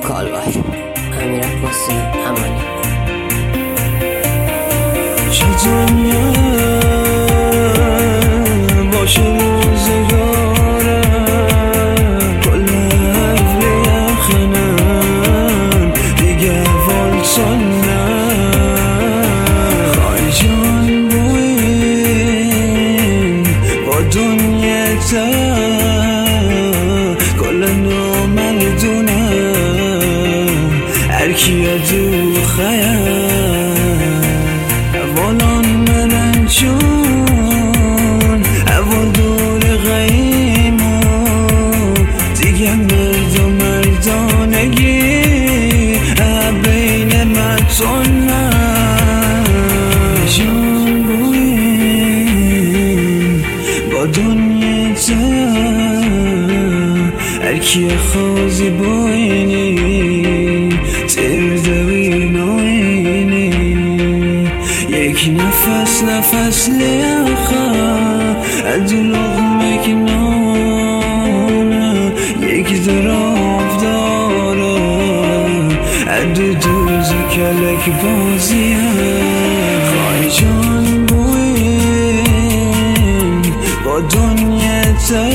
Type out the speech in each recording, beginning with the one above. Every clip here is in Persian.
کالبای امیر عباسی امانی. چه دنیا باشه روزگارم، کل اهل یخنم دیگه والسانم. خواهی جان بوین با دنیا تا کل نامردونم هرکیه دو خیام اولان مرن چون اول دور غیمو دیگه مرد و مردانگی بین مردانم. جان بوین با دنیا تا هرکیه خوزی بوینی تیر دوی نوینی یک نفس لیاخا ادو لغمه کنانه یک دراف داره ادو دوزو کلک بازیه. خواهی جان بوین با دنیا تا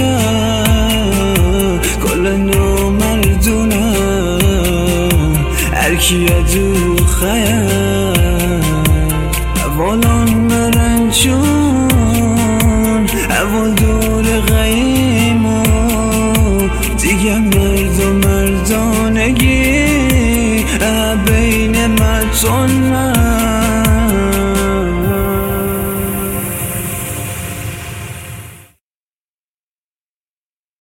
کل نامردونه هرکیه دو خیام